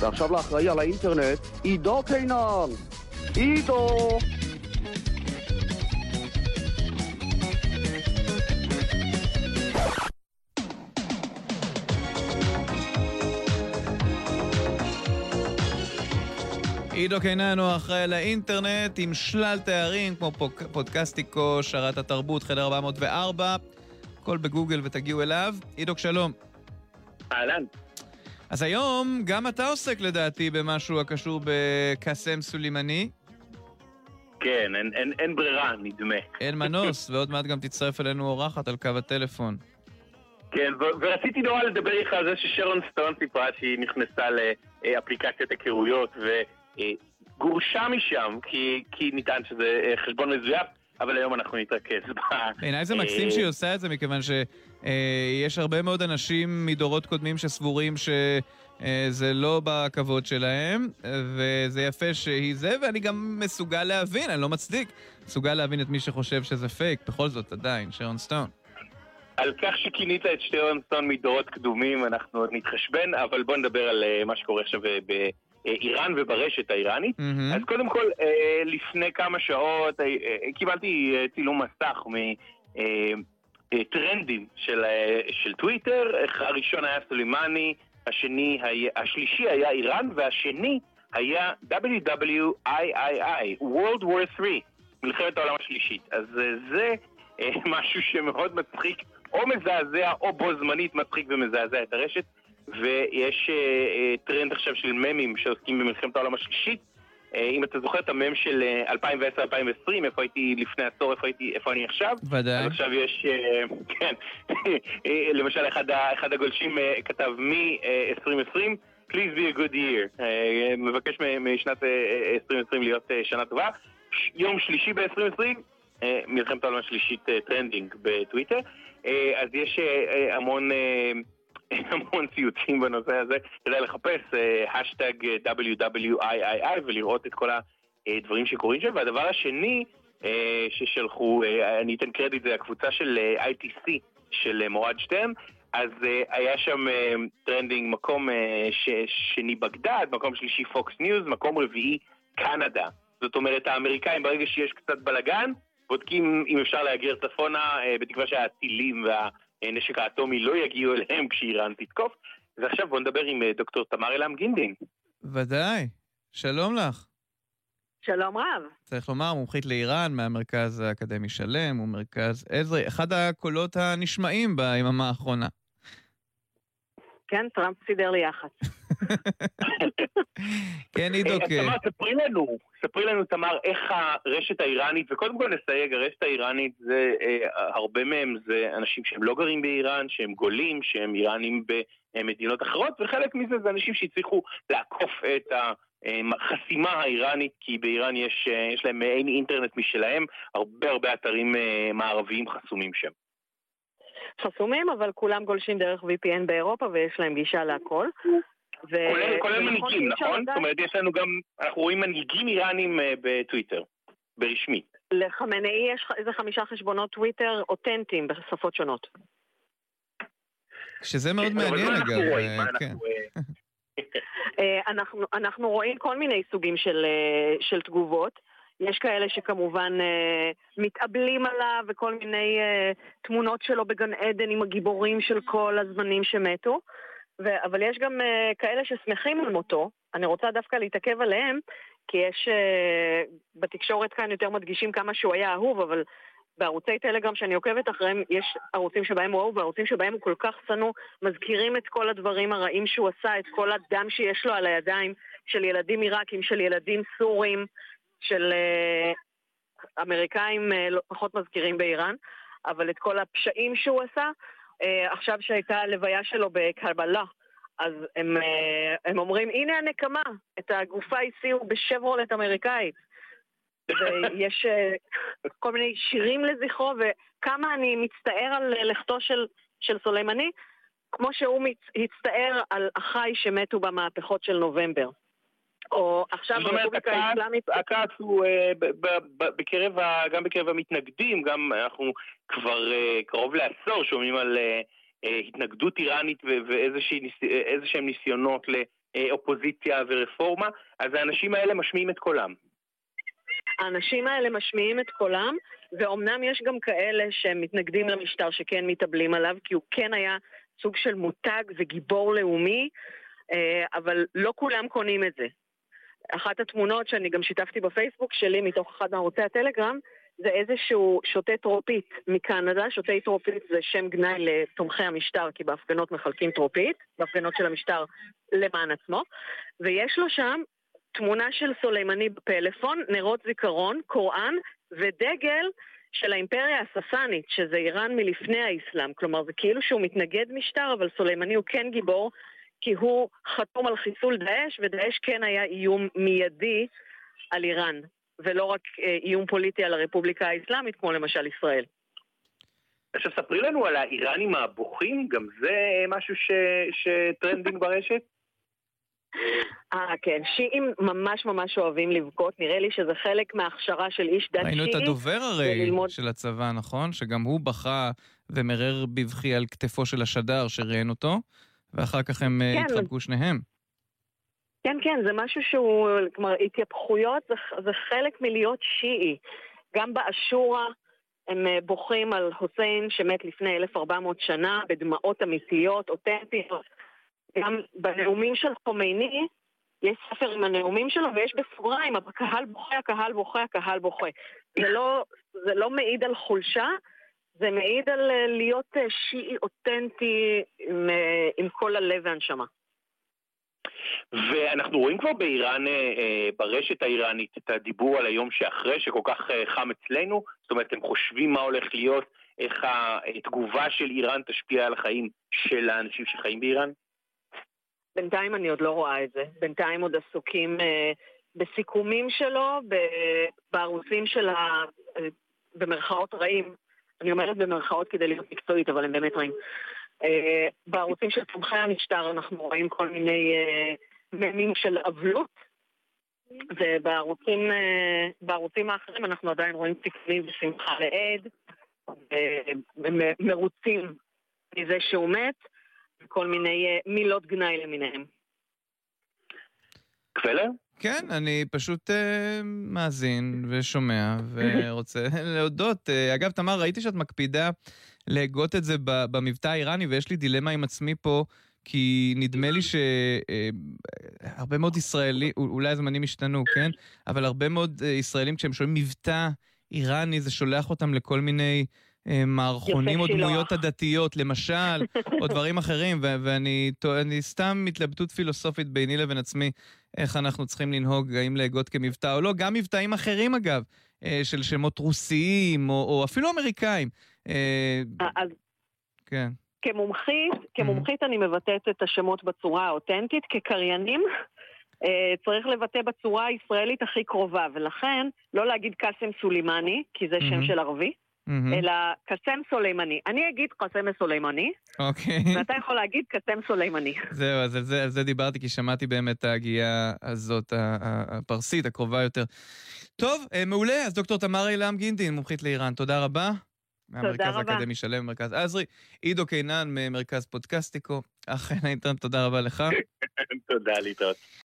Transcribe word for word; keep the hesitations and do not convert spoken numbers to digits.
ועכשיו לאחראי על האינטרנט, עידו קינן. עידו! עידו קינן הוא אחראי על האינטרנט עם שלל תארים כמו פודקאסטיקו, שרת התרבות, חדר ארבע מאות וארבע, הכל בגוגל ותגיעו אליו. עידו, שלום. אהלן. אז היום גם אתה עוסק לדעתי במשהו הקשור בקאסם סולימני. כן, אין, אין, אין ברירה, נדמה. אין מנוס, ועוד מעט גם תצטרף אלינו אורחת על קו הטלפון. כן, ו- ורציתי נורא לדבר איתך על זה ששרון סטון סיפרה שהיא נכנסה לאפליקציית הכירויות וגורשה משם, כי, כי ניתן שזה חשבון מזויף, אבל היום אנחנו נתרכז בה. בעיניי זה מקסים שהיא עושה את זה, מכיוון שיש הרבה מאוד אנשים מדורות קודמים שסבורים שזה לא בכבוד שלהם, וזה יפה שהיא זה, ואני גם מסוגל להבין, אני לא מצדיק, מסוגל להבין את מי שחושב שזה פייק, בכל זאת עדיין, שרון סטון. על כך שכינית את שרון סטון מדורות קדומים, אנחנו עוד נתחשבן, אבל בוא נדבר על מה שקורה עכשיו באיראן וברשת האיראנית. Mm-hmm. אז קודם כל, לפני כמה שעות קיבלתי צילום מסך מטרנדים של, של טוויטר. הראשון היה סולימני, השני היה, השלישי היה איראן, והשני היה דאבליו דאבליו איי איי איי, World War תרי, מלחמת העולם השלישית. אז זה משהו שמאוד מצחיק, או מזעזע, או בו זמנית מצחיק ומזעזע את הרשת. ויש uh, טרנד עכשיו של ממים שעוסקים במלחמת העולם השלישית. uh, אם אתה זוכר את המם של uh, אלפיים ועשר עד אלפיים ועשרים, איפה הייתי לפני עשור, איפה, הייתי, איפה אני עכשיו? ודאי. אז עכשיו יש, uh, כן, למשל אחד, אחד הגולשים uh, כתב מ-עשרים עשרים, please be a good year. uh, מבקש משנת uh, עשרים עשרים להיות uh, שנה טובה. יום שלישי ב-עשרים עשרים, uh, מלחמת העולם השלישית uh, טרנדינג בטוויטר. uh, אז יש uh, המון... Uh, המון ציוצים בנושא הזה, כדאי לחפש השטג דאבליו דאבליו איי איי איי ולראות את כל הדברים שקורים שם. והדבר השני ששלחו, אני אתן קרדיט, זה הקבוצה של איי טי סי של מורד שטרן. אז היה שם טרנדינג, מקום שני בגדד, מקום שלישי פוקס ניוז, מקום רביעי קנדה. זאת אומרת, האמריקאים ברגע שיש קצת בלגן, בודקים אם אפשר להגר צפונה, בתקווה שהטילים וה נשק האטומי לא יגיעו אליהם כשאיראן תתקוף. ועכשיו בוא נדבר עם דוקטור תמר אלעם גינדין. ודאי, שלום לך. שלום רב. צריך לומר, מומחית לאיראן מהמרכז האקדמי שלם, ומרכז עזרי, אחד הקולות הנשמעים ביממה האחרונה. כן, טראמפ סידר לי יחד. כן, עידו, כן. תמר, ספרי לנו, ספרי לנו, תמר, איך הרשת האיראנית, וקודם כל נסייג, הרשת האיראנית זה, הרבה מהם זה אנשים שהם לא גרים באיראן, שהם גולים, שהם איראנים במדינות אחרות, וחלק מזה זה אנשים שהצליחו לעקוף את החסימה האיראנית, כי באיראן יש, יש להם מעין אינטרנט משלהם, הרבה הרבה אתרים מערביים חסומים שם. חסומים, אבל כולם גולשים דרך וי פי אן באירופה, ויש להם גישה להכל. כולל מנהיגים, נכון? זאת אומרת, יש לנו גם, אנחנו רואים מנהיגים איראנים בטוויטר, ברשמית. לחמנאי יש איזה חמישה חשבונות טוויטר אותנטיים בשפות שונות. שזה מאוד מעניין, אגב. אנחנו רואים כל מיני סוגים של תגובות. יש כאלה שכמובן מתאבלים עליו, וכל מיני תמונות שלו בגן עדן עם הגיבורים של כל הזמנים שמתו. ו- אבל יש גם uh, כאלה ששמחים על מותו. אני רוצה דווקא להתעכב עליהם, כי יש uh, בתקשורת כאן יותר מדגישים כמה שהוא היה אהוב, אבל בערוצי טלגרם שאני עוקבת אחריהם, יש ערוצים שבהם הוא אהוב, וערוצים שבהם הוא כל כך שנוא, מזכירים את כל הדברים הרעים שהוא עשה, את כל הדם שיש לו על הידיים, של ילדים עיראקים, של ילדים סורים, של uh, אמריקאים uh, פחות מזכירים באיראן, אבל את כל הפשעים שהוא עשה, Uh, עכשיו שהייתה הלוויה שלו בקרבלה, אז הם, uh, הם אומרים, הנה הנקמה, את הגופה הסיעו בשברולט אמריקאית. ויש uh, כל מיני שירים לזכרו, וכמה אני מצטער על לכתו של, של סולימני, כמו שהוא מצ... הצטער על אחי שמתו במהפכות של נובמבר. או עכשיו ברפובליקה האסלאמית... הכעס הוא בקרב, גם בקרב המתנגדים, גם אנחנו כבר קרוב לעשור שומעים על התנגדות איראנית ואיזה שהם ניסיונות אופוזיציה ורפורמה, אז האנשים האלה משמיעים את קולם. האנשים האלה משמיעים את קולם, ואומנם יש גם כאלה שמתנגדים למשטר שכן מתאבלים עליו, כי הוא כן היה סוג של מותג וגיבור לאומי, אבל לא כולם קונים את זה. אחת התמונות שאני גם שיתפתי בפייסבוק שלי מתוך אחד מערוצי הטלגרם, זה איזשהו שוטה טרופית מקנדה. שוטי טרופית זה שם גנאי לתומכי המשטר, כי בהפגנות מחלקים טרופית, בהפגנות של המשטר למען עצמו, ויש לו שם תמונה של סולימני בפלאפון, נרות זיכרון, קוראן ודגל של האימפריה הססנית, שזה איראן מלפני האסלאם. כלומר, זה כאילו שהוא מתנגד משטר, אבל סולימני הוא כן גיבור, כי הוא חתום על חיסול דאעש, ודאעש כן היה איום מיידי על איראן, ולא רק איום פוליטי על הרפובליקה האסלאמית, כמו למשל ישראל. עכשיו, ספרי לנו על האיראנים הבוכים, גם זה משהו ש... שטרנדינג ברשת? אה, כן, שיעים ממש ממש אוהבים לבכות, נראה לי שזה חלק מההכשרה של איש דת שיעי. ראינו את הדובר הרי ללמוד... של הצבא, נכון? שגם הוא בכה ומרר בבכי על כתפו של השדר שראיין אותו, ואחר כך הם כן. התחלקו שניהם. כן, כן, זה משהו שהוא, כלומר, התייפחויות זה, זה חלק מלהיות שיעי. גם באשורה הם בוכים על חוסיין שמת לפני אלף וארבע מאות שנה, בדמעות אמיתיות, אותנטיות. גם בנאומים של חומייני, יש ספר עם הנאומים שלו, ויש בסוגריים, הקהל בוכה, הקהל בוכה, הקהל בוכה. זה לא, זה לא מעיד על חולשה, זה מעיד על להיות שיעי אותנטי עם, עם כל הלב והנשמה. ואנחנו רואים כבר באיראן, ברשת האיראנית, את הדיבור על היום שאחרי, שכל כך חם אצלנו. זאת אומרת, הם חושבים מה הולך להיות, איך התגובה של איראן תשפיע על החיים של האנשים שחיים באיראן? בינתיים אני עוד לא רואה את זה. בינתיים עוד עסוקים אה, בסיכומים שלו, בערוצים של ה... במרכאות רעים. אני אומרת במרכאות כדי להיות מקצועית, אבל הם באמת רעים. אה, בערוצים של תומכי המשטר אנחנו רואים כל מיני אה, מימים של אבלות, ובערוצים אה, בערוצים האחרים אנחנו עדיין רואים תקווים ושמחה לעד, ומרוצים מזה שהוא מת, כל מיני מילות גנאי למיניהם. קפלר? כן, אני פשוט uh, מאזין ושומע ורוצה להודות. Uh, אגב, תמר, ראיתי שאת מקפידה להגות את זה במבטא האיראני, ויש לי דילמה עם עצמי פה, כי נדמה לי שהרבה uh, מאוד ישראלים, אולי הזמנים השתנו, כן? אבל הרבה מאוד uh, ישראלים, כשהם שומעים מבטא איראני, זה שולח אותם לכל מיני... מערכונים או דמויות הדתיות, למשל, או דברים אחרים, ו- ואני אני סתם מתלבטות פילוסופית ביני לבין עצמי, איך אנחנו צריכים לנהוג, האם להגות כמבטא או לא, גם מבטאים אחרים אגב, של שמות רוסיים, או, או אפילו אמריקאים. אז כן. כמומחית, כמומחית אני מבטאת את השמות בצורה האותנטית, כקריינים, צריך לבטא בצורה הישראלית הכי קרובה, ולכן לא להגיד קאסם סולימני, כי זה שם של ערבי, Mm-hmm. אלא קסם סולימני. אני אגיד קסם סולימני, okay. ואתה יכול להגיד קסם סולימני. זהו, אז על זה, על זה דיברתי, כי שמעתי באמת ההגיעה הזאת, הפרסית, הקרובה יותר. טוב, מעולה, אז דוקטור תמר אילם גינדין, מומחית לאיראן, תודה רבה. תודה מהמרכז רבה. האקדמי שלם, מרכז עזרי. עידו קינן, ממרכז פודקסטיקו. אכן, תודה רבה לך. תודה, להתראות.